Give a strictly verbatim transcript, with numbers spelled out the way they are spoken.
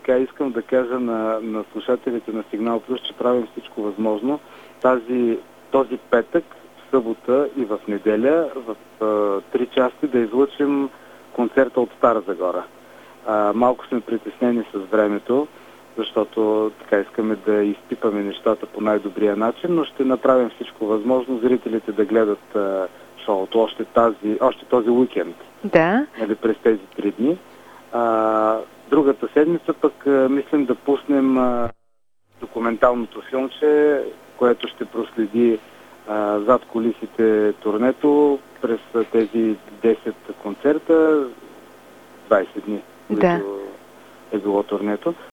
така искам да кажа на, на слушателите на Сигнал Плюс, че правим всичко възможно тази, този петък, в събота и в неделя в а, три части да излъчим концерта от Стара Загора. А, малко сме притеснени с времето, защото така искаме да изпипаме нещата по най-добрия начин, но ще направим всичко възможно зрителите да гледат а, шоуто още, тази, още този уикенд. Да. Нали, през тези три дни. А, другата седмица пък а, мислим да пуснем а, документалното филмче, което ще проследи а, зад кулисите турнето през а, тези десет концерта, двайсет дни, да. които е било турнето.